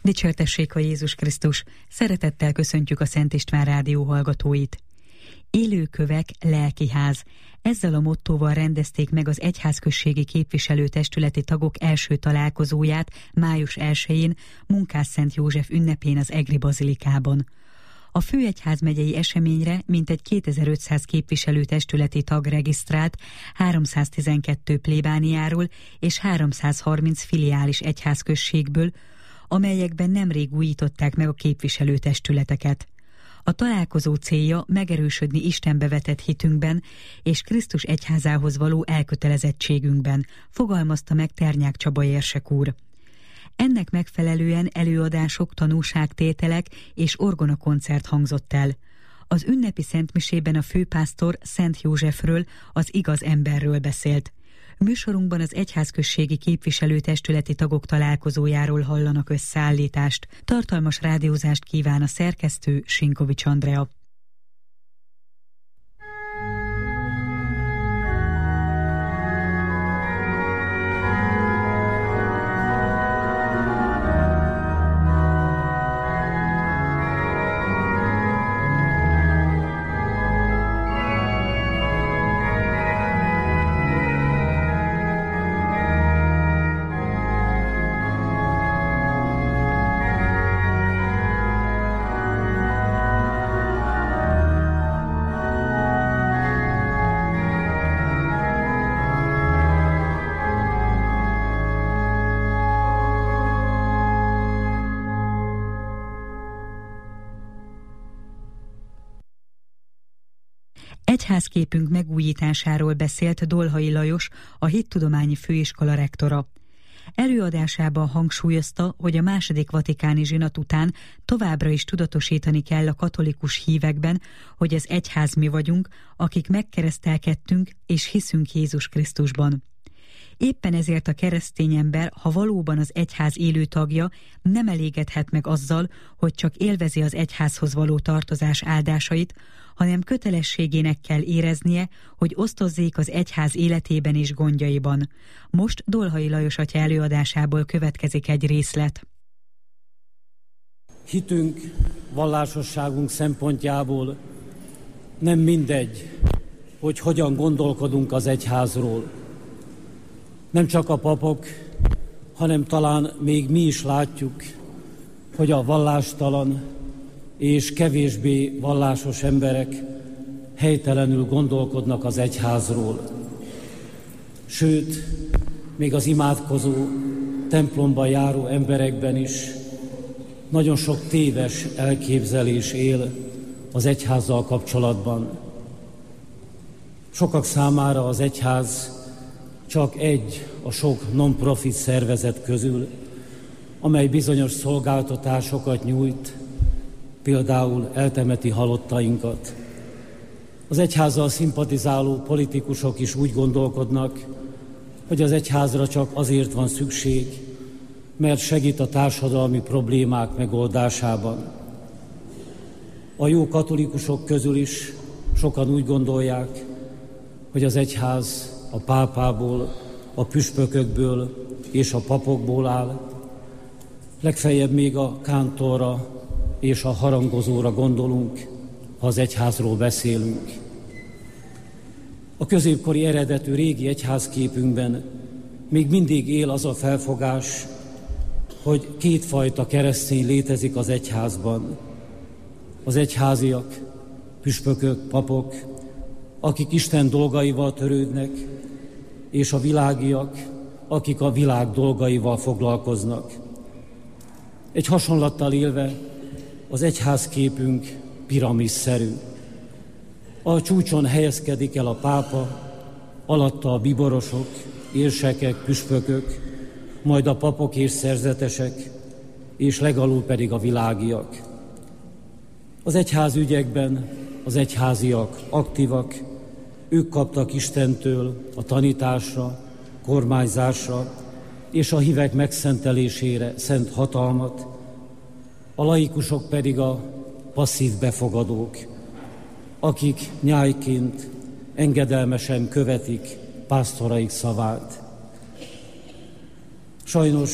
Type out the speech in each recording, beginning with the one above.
Dicsértessék a Jézus Krisztus! Szeretettel köszöntjük a Szent István Rádió hallgatóit. Élőkövek, lelkiház. Ezzel a mottóval rendezték meg az egyházközségi képviselőtestületi tagok első találkozóját május 1-én, Munkásszent József ünnepén az Egri Bazilikában. A főegyházmegyei eseményre mintegy 2500 képviselőtestületi tag regisztrált 312 plébániáról és 330 filiális egyházközségből, amelyekben nemrég újították meg a képviselőtestületeket. A találkozó célja megerősödni Istenbe vetett hitünkben és Krisztus egyházához való elkötelezettségünkben, fogalmazta meg Ternyák Csaba érsek úr. Ennek megfelelően előadások, tanúságtételek és orgonakoncert hangzott el. Az ünnepi szentmisében a főpásztor Szent Józsefről, az igaz emberről beszélt. Műsorunkban az egyházközségi képviselőtestületi tagok találkozójáról hallanak összeállítást. Tartalmas rádiózást kíván a szerkesztő, Sinkovics Andrea. Egyházképünk megújításáról beszélt Dolhai Lajos, a Hittudományi Főiskola rektora. Előadásában hangsúlyozta, hogy a II. Vatikáni zsinat után továbbra is tudatosítani kell a katolikus hívekben, hogy az egyház mi vagyunk, akik megkeresztelkedtünk és hiszünk Jézus Krisztusban. Éppen ezért a keresztény ember, ha valóban az egyház élő tagja, nem elégedhet meg azzal, hogy csak élvezi az egyházhoz való tartozás áldásait, hanem kötelességének kell éreznie, hogy osztozzék az egyház életében és gondjaiban. Most Dolhai Lajos atya előadásából következik egy részlet. Hitünk, vallásosságunk szempontjából nem mindegy, hogy hogyan gondolkodunk az egyházról. Nem csak a papok, hanem talán még mi is látjuk, hogy a vallástalan és kevésbé vallásos emberek helytelenül gondolkodnak az egyházról. Sőt, még az imádkozó, templomba járó emberekben is nagyon sok téves elképzelés él az egyházzal kapcsolatban. Sokak számára az egyház csak egy a sok non-profit szervezet közül, amely bizonyos szolgáltatásokat nyújt, például eltemeti halottainkat. Az egyházzal szimpatizáló politikusok is úgy gondolkodnak, hogy az egyházra csak azért van szükség, mert segít a társadalmi problémák megoldásában. A jó katolikusok közül is sokan úgy gondolják, hogy az egyház a pápából, a püspökökből és a papokból áll. Legfeljebb még a kántorra és a harangozóra gondolunk, ha az egyházról beszélünk. A középkori eredetű régi egyházképünkben még mindig él az a felfogás, hogy kétfajta keresztény létezik az egyházban. Az egyháziak, püspökök, papok, akik Isten dolgaival törődnek, és a világiak, akik a világ dolgaival foglalkoznak. Egy hasonlattal élve az egyházképünk piramisszerű. A csúcson helyezkedik el a pápa, alatta a biborosok, érsekek, püspökök, majd a papok és szerzetesek, és legalul pedig a világiak. Az egyházügyekben az egyháziak aktívak, ők kaptak Istentől a tanításra, kormányzásra és a hívek megszentelésére szent hatalmat, a laikusok pedig a passzív befogadók, akik nyájként engedelmesen követik pásztoraik szavát. Sajnos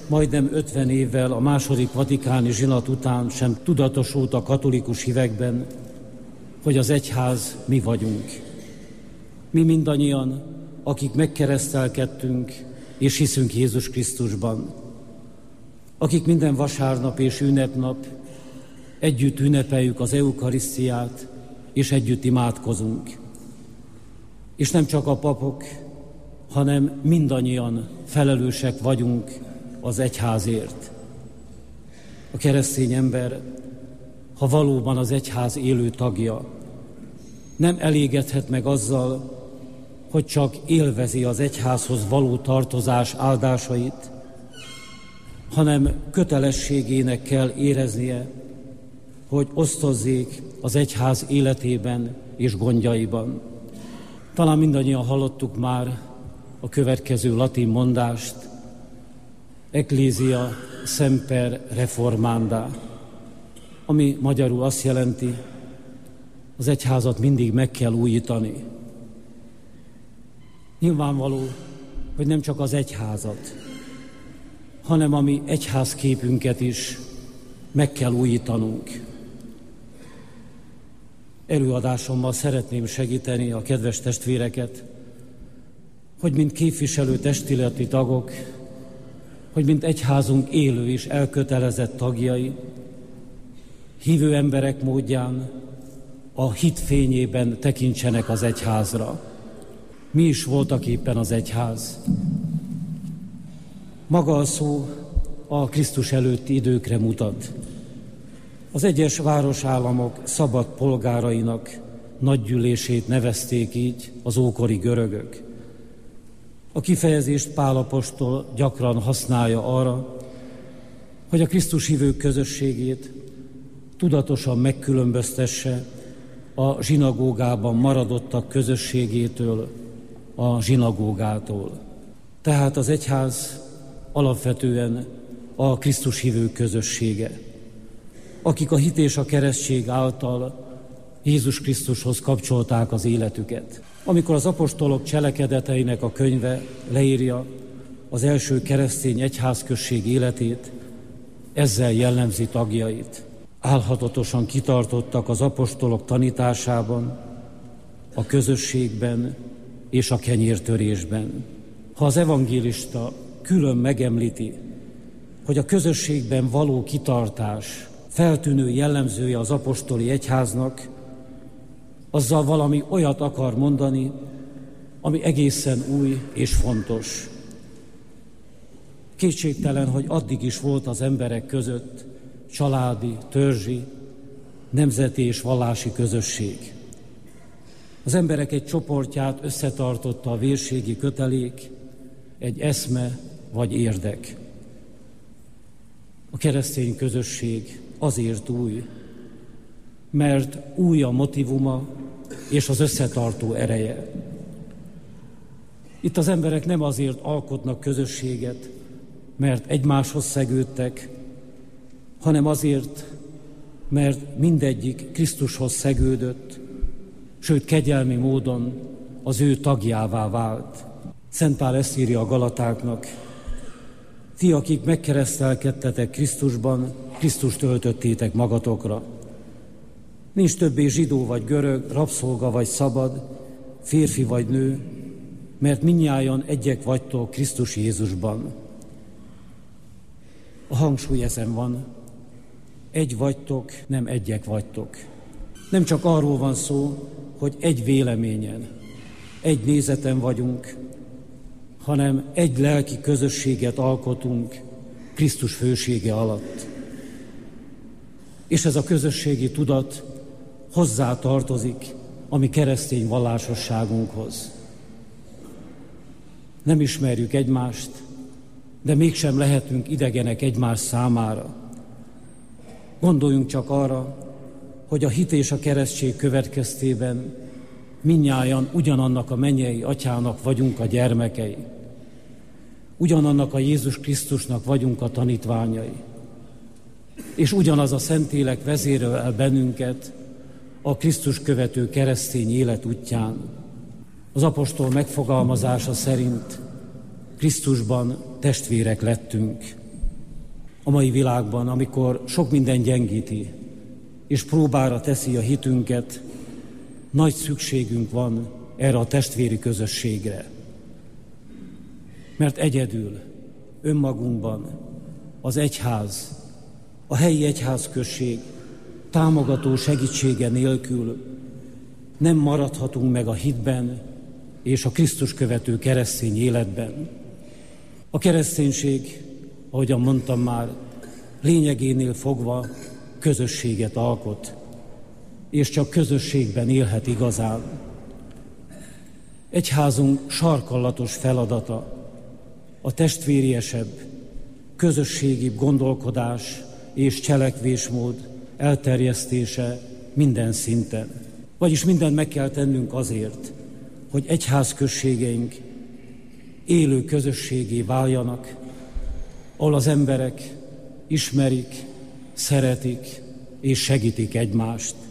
majdnem 50 évvel a második vatikáni zsinat után sem tudatosult a katolikus hívekben, hogy az egyház mi vagyunk. Mi mindannyian, akik megkeresztelkedtünk és hiszünk Jézus Krisztusban, akik minden vasárnap és ünnepnap együtt ünnepeljük az eukarisztiát, és együtt imádkozunk. És nem csak a papok, hanem mindannyian felelősek vagyunk az egyházért. A keresztény ember, ha valóban az egyház élő tagja, nem elégedhet meg azzal, hogy csak élvezi az egyházhoz való tartozás áldásait, hanem kötelességének kell éreznie, hogy osztozzék az egyház életében és gondjaiban. Talán mindannyian hallottuk már a következő latin mondást, Ecclesia semper reformanda, ami magyarul azt jelenti, az egyházat mindig meg kell újítani. Nyilvánvaló, hogy nem csak az egyházat, hanem a mi egyházképünket is meg kell újítanunk. Előadásommal szeretném segíteni a kedves testvéreket, hogy mint képviselő testületi tagok, hogy mint egyházunk élő és elkötelezett tagjai, hívő emberek módján a hit fényében tekintsenek az egyházra. Mi is voltak éppen az egyház? Maga a szó a Krisztus előtti időkre mutat. Az egyes városállamok szabad polgárainak nagygyűlését nevezték így az ókori görögök. A kifejezést Pál apostol gyakran használja arra, hogy a Krisztus hívők közösségét tudatosan megkülönböztesse a zsinagógában maradottak közösségétől, a zsinagógától. Tehát az egyház alapvetően a Krisztus hívők közössége, akik a hit és a keresztség által Jézus Krisztushoz kapcsolták az életüket. Amikor az apostolok cselekedeteinek a könyve leírja az első keresztény egyházközség életét, ezzel jellemzi tagjait. Álhatatosan kitartottak az apostolok tanításában, a közösségben és a kenyértörésben. Ha az evangélista külön megemlíti, hogy a közösségben való kitartás feltűnő jellemzője az apostoli egyháznak, azzal valami olyat akar mondani, ami egészen új és fontos. Kétségtelen, hogy addig is volt az emberek között családi, törzsi, nemzeti és vallási közösség. Az emberek egy csoportját összetartotta a vérségi kötelék, egy eszme vagy érdek. A keresztény közösség azért új, mert új a motivuma és az összetartó ereje. Itt az emberek nem azért alkotnak közösséget, mert egymáshoz szegődtek, hanem azért, mert mindegyik Krisztushoz szegődött, sőt kegyelmi módon az ő tagjává vált. Szent Pál ezt írja a Galatáknak: ti, akik megkeresztelkedtetek Krisztusban, Krisztust öltöttétek magatokra. Nincs többé zsidó vagy görög, rabszolga vagy szabad, férfi vagy nő, mert mindnyájan egyek vagytok Krisztus Jézusban. A hangsúly ezen van. Egy vagytok, nem egyek vagytok. Nem csak arról van szó, hogy egy véleményen, egy nézeten vagyunk, hanem egy lelki közösséget alkotunk Krisztus fősége alatt. És ez a közösségi tudat hozzá tartozik a mi keresztény vallásosságunkhoz. Nem ismerjük egymást, de mégsem lehetünk idegenek egymás számára. Gondoljunk csak arra, hogy a hit és a keresztség következtében mindnyájan ugyanannak a mennyei atyának vagyunk a gyermekei. Ugyanannak a Jézus Krisztusnak vagyunk a tanítványai. És ugyanaz a Szentlélek vezérel el bennünket a Krisztus követő keresztény élet útján. Az apostol megfogalmazása szerint Krisztusban testvérek lettünk. a mai világban, amikor sok minden gyengíti, és próbára teszi a hitünket, nagy szükségünk van erre a testvéri közösségre. Mert egyedül, önmagunkban az egyház, a helyi egyházközség támogató segítsége nélkül nem maradhatunk meg a hitben és a Krisztus követő keresztény életben. A kereszténység, ahogyan mondtam már, lényegénél fogva közösséget alkot, és csak közösségben élhet igazán. Egyházunk sarkallatos feladata a testvériesebb, közösségibb gondolkodás és cselekvésmód elterjesztése minden szinten. Vagyis mindent meg kell tennünk azért, hogy egyházközségeink élő közösségé váljanak, ahol az emberek ismerik, szeretik és segítik egymást.